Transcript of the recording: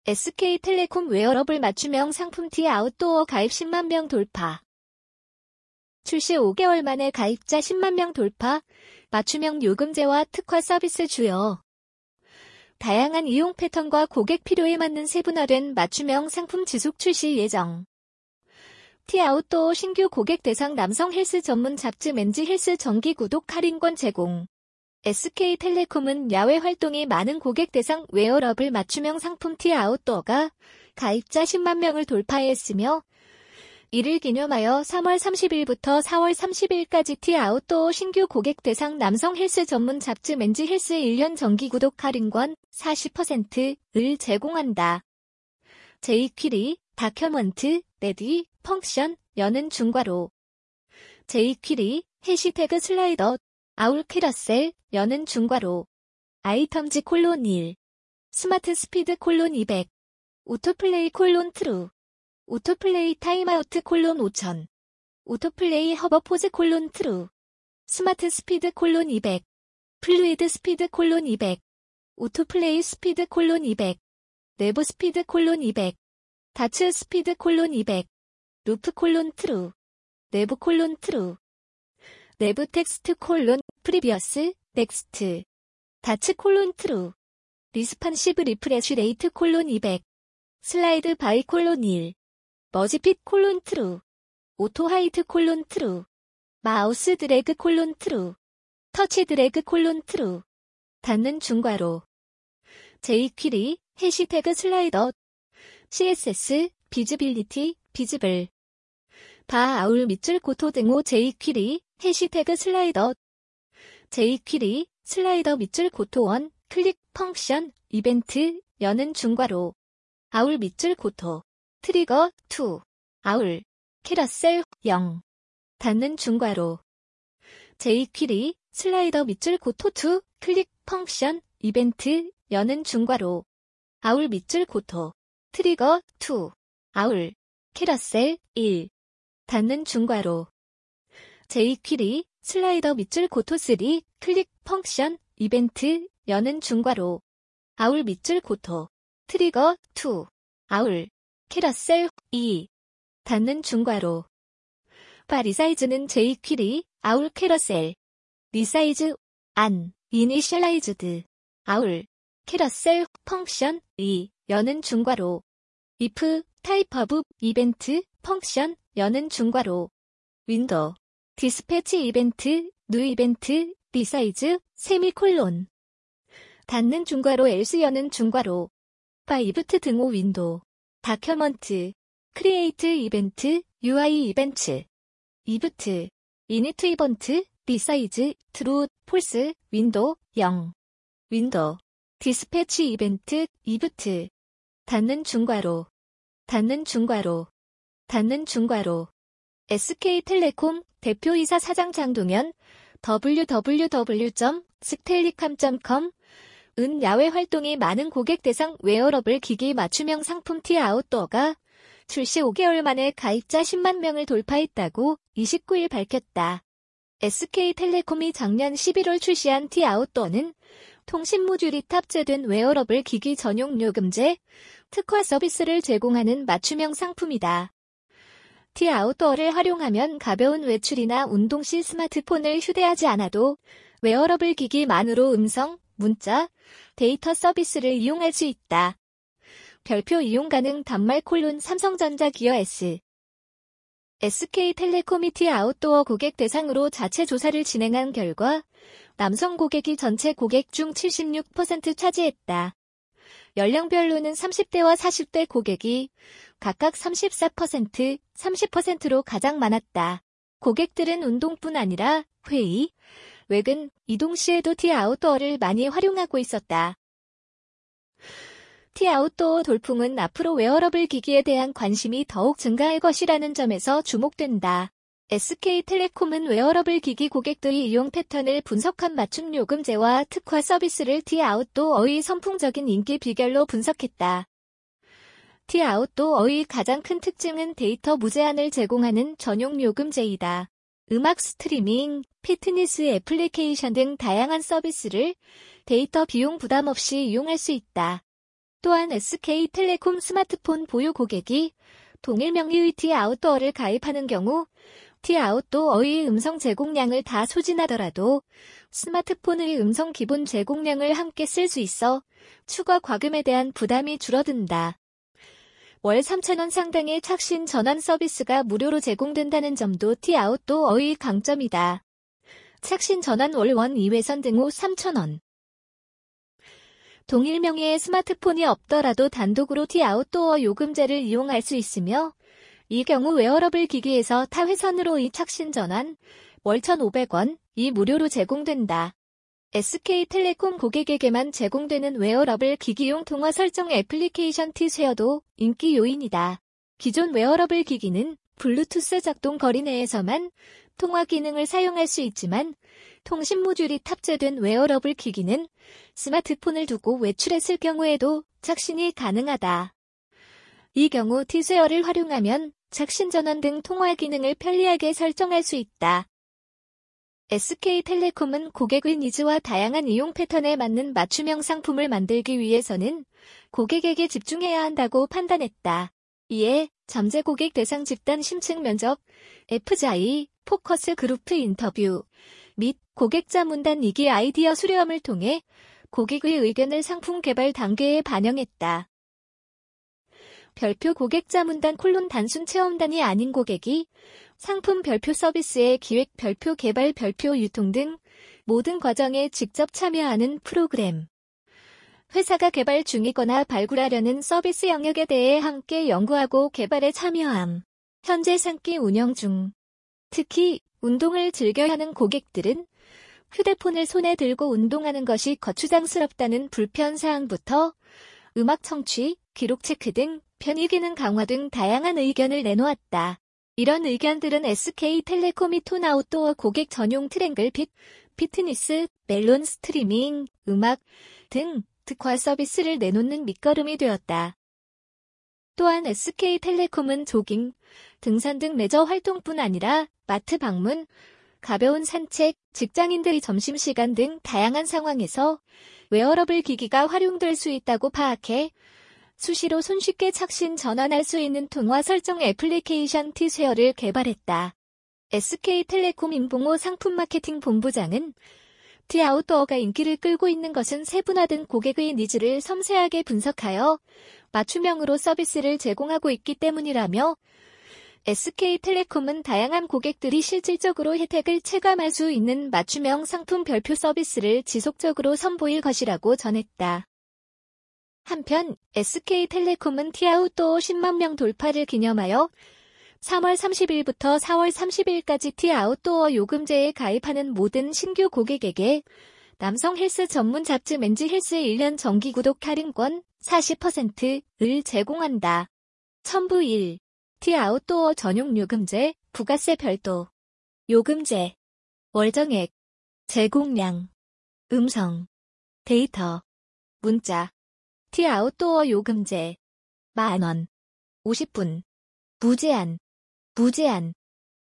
SK텔레콤 웨어러블 맞춤형 상품 T 아웃도어 가입 10만 명 돌파. 출시 5개월 만에 가입자 10만 명 돌파, 맞춤형 요금제와 특화 서비스 주요. 다양한 이용 패턴과 고객 필요에 맞는 세분화된 맞춤형 상품 지속 출시 예정. T 아웃도어 신규 고객 대상 남성 헬스 전문 잡지 맨즈 헬스 정기 구독 할인권 제공. SK텔레콤은 야외 활동이 많은 고객 대상 웨어러블 맞춤형 상품 T 아웃도어가 가입자 10만 명을 돌파했으며 이를 기념하여 3월 30일부터 4월 30일까지 T 아웃도어 신규 고객 대상 남성 헬스 전문 잡지 맨즈 헬스 1년 정기 구독 할인권 40%를 제공한다. jQuery, 다큐먼트, 레디, 펑션, 여는 중괄호. jQuery, 해시태그 슬라이더, 아울 캐러셀, 여는 중괄호. 아이템즈 콜론 1. 스마트 스피드 콜론 200. 오토플레이 콜론 트루. 오토플레이 타임아우트 콜론 5000. 오토플레이 허버 포즈 콜론 트루. 스마트 스피드 콜론 200. 플루이드 스피드 콜론 200. 오토플레이 스피드 콜론 200. 내부 스피드 콜론 200. 다츠 스피드 콜론 200. 루프 콜론 트루. 내부 콜론 트루. 내부 텍스트 콜론 프리비어스 넥스트. 다츠 콜론 트루. 리스판시브 리프레쉬 레이트 콜론 200. 슬라이드 바이 콜론 1. 머지핏 콜론 트루. 오토 하이트 콜론 트루. 마우스 드래그 콜론 트루. 터치 드래그 콜론 트루. 닫는 중괄호. jQuery, 해시태그 슬라이더. CSS, 비즈빌리티, 비즈블. 바 아울 밑줄 고토 등호 jQuery, 해시태그 슬라이더. jQuery, 슬라이더 밑줄 고토 1, 클릭 펑션, 이벤트, 여는 중괄호. 아울 밑줄 고토. 트리거 2. 아울. 캐러셀 0. 닫는 중괄호. jQuery, 슬라이더 밑줄 고토 2, 클릭 펑션, 이벤트, 여는 중괄호. 아울 밑줄 고토. 트리거 2. 아울. 캐러셀 1. 닫는 중괄호. jQuery, 슬라이더 밑줄 고토 3, 클릭 펑션, 이벤트, 여는 중괄호. 아울 밑줄 고토. 트리거 2. 아울. 캐러셀 2. 닫는 중괄호. 바 리사이즈는 jQuery, 아울 캐러셀. 리사이즈, 안, 이니셜라이즈드. 아울. 캐러셀, 펑션, 2, 여는 중괄호. if, 타입 오브, 이벤트, 펑션, 여는 중괄호. 윈도우. 디스패치 이벤트, 뉴 이벤트, 리사이즈, 세미콜론. 닫는 중괄호 else 여는 중괄호. 바 이브트 등호 윈도우. 다큐먼트. 크리에이트 이벤트, UI 이벤트. 이브트. 이니트 이벤트, 리사이즈, 트루, 폴스, 윈도우, 0. 윈도우. 디스패치 이벤트, 이브트. 닫는 중괄호. 닫는 중괄호. 닫는 중괄호. SK텔레콤 대표이사 사장 장동현 www.stellicom.com 은 야외 활동이 많은 고객 대상 웨어러블 기기 맞춤형 상품 T 아웃도어가 출시 5개월 만에 가입자 10만 명을 돌파했다고 29일 밝혔다. SK텔레콤이 작년 11월 출시한 T 아웃도어는 통신 모듈이 탑재된 웨어러블 기기 전용 요금제, 특화 서비스를 제공하는 맞춤형 상품이다. T 아웃도어를 활용하면 가벼운 외출이나 운동 시 스마트폰을 휴대하지 않아도 웨어러블 기기만으로 음성, 문자, 데이터 서비스를 이용할 수 있다. 별표 이용 가능 단말 콜론 삼성전자 기어 S. SK텔레콤이 T 아웃도어 고객 대상으로 자체 조사를 진행한 결과 남성 고객이 전체 고객 중 76% 차지했다. 연령별로는 30대와 40대 고객이 각각 34%, 30%로 가장 많았다. 고객들은 운동뿐 아니라 회의, 외근, 이동 시에도 T 아웃도어를 많이 활용하고 있었다. T 아웃도어 돌풍은 앞으로 웨어러블 기기에 대한 관심이 더욱 증가할 것이라는 점에서 주목된다. SK텔레콤은 웨어러블 기기 고객들의 이용 패턴을 분석한 맞춤 요금제와 특화 서비스를 T 아웃도어의 선풍적인 인기 비결로 분석했다. T 아웃도어의 가장 큰 특징은 데이터 무제한을 제공하는 전용 요금제이다. 음악 스트리밍, 피트니스 애플리케이션 등 다양한 서비스를 데이터 비용 부담 없이 이용할 수 있다. 또한 SK텔레콤 스마트폰 보유 고객이 동일 명의의 T-아웃도어를 가입하는 경우 T-아웃도어의 음성 제공량을 다 소진하더라도 스마트폰의 음성 기본 제공량을 함께 쓸 수 있어 추가 과금에 대한 부담이 줄어든다. 월 3,000원 상당의 착신 전환 서비스가 무료로 제공된다는 점도 T-아웃도어의 강점이다. 착신 전환 월 1, 2회선 등 후 3,000원. 동일 명의의 스마트폰이 없더라도 단독으로 T-아웃도어 요금제를 이용할 수 있으며 이 경우 웨어러블 기기에서 타 회선으로의 착신 전환 월 1,500원이 무료로 제공된다. SK텔레콤 고객에게만 제공되는 웨어러블 기기용 통화 설정 애플리케이션 T-쉐어도 인기 요인이다. 기존 웨어러블 기기는 블루투스 작동 거리 내에서만 통화 기능을 사용할 수 있지만 통신 모듈이 탑재된 웨어러블 기기는 스마트폰을 두고 외출했을 경우에도 착신이 가능하다. 이 경우 T-쉐어를 활용하면 착신 전환 등 통화 기능을 편리하게 설정할 수 있다. SK텔레콤은 고객의 니즈와 다양한 이용 패턴에 맞는 맞춤형 상품을 만들기 위해서는 고객에게 집중해야 한다고 판단했다. 이에 잠재 고객 대상 집단 심층 면접, FGI, 포커스 그룹 인터뷰 및 고객자 문단 2기 아이디어 수렴을 통해 고객의 의견을 상품 개발 단계에 반영했다. 별표 고객자 문단 단순 체험단이 아닌 고객이 상품 별표 서비스의 기획, 별표 개발, 별표 유통 등 모든 과정에 직접 참여하는 프로그램. 회사가 개발 중이거나 발굴하려는 서비스 영역에 대해 함께 연구하고 개발에 참여함. 현재 3기 운영 중. 특히 운동을 즐겨하는 고객들은 휴대폰을 손에 들고 운동하는 것이 거추장스럽다는 불편사항부터 음악 청취, 기록 체크 등 편의 기능 강화 등 다양한 의견을 내놓았다. 이런 의견들은 SK텔레콤이 톤아웃도어 고객 전용 트랭글 핏, 피트니스, 멜론 스트리밍, 음악 등 특화 서비스를 내놓는 밑거름이 되었다. 또한 SK텔레콤은 조깅, 등산 등 레저 활동뿐 아니라 마트 방문, 가벼운 산책, 직장인들의 점심시간 등 다양한 상황에서 웨어러블 기기가 활용될 수 있다고 파악해 수시로 손쉽게 착신 전환할 수 있는 통화 설정 애플리케이션 T-쉐어를 개발했다. SK텔레콤 임봉호 상품 마케팅 본부장은 T-아웃도어가 인기를 끌고 있는 것은 세분화된 고객의 니즈를 섬세하게 분석하여 맞춤형으로 서비스를 제공하고 있기 때문이라며 SK텔레콤은 다양한 고객들이 실질적으로 혜택을 체감할 수 있는 맞춤형 상품 별표 서비스를 지속적으로 선보일 것이라고 전했다. 한편 SK텔레콤은 T-아웃도어 10만 명 돌파를 기념하여 3월 30일부터 4월 30일까지 T-아웃도어 요금제에 가입하는 모든 신규 고객에게 남성 헬스 전문 잡지 맨즈 헬스의 1년 정기 구독 할인권 40%를 제공한다. 첨부 1. T-아웃도어 전용 요금제, 부가세 별도. 요금제. 월정액. 제공량. 음성. 데이터. 문자. T-아웃도어 요금제. 10,000원. 50분. 무제한. 무제한.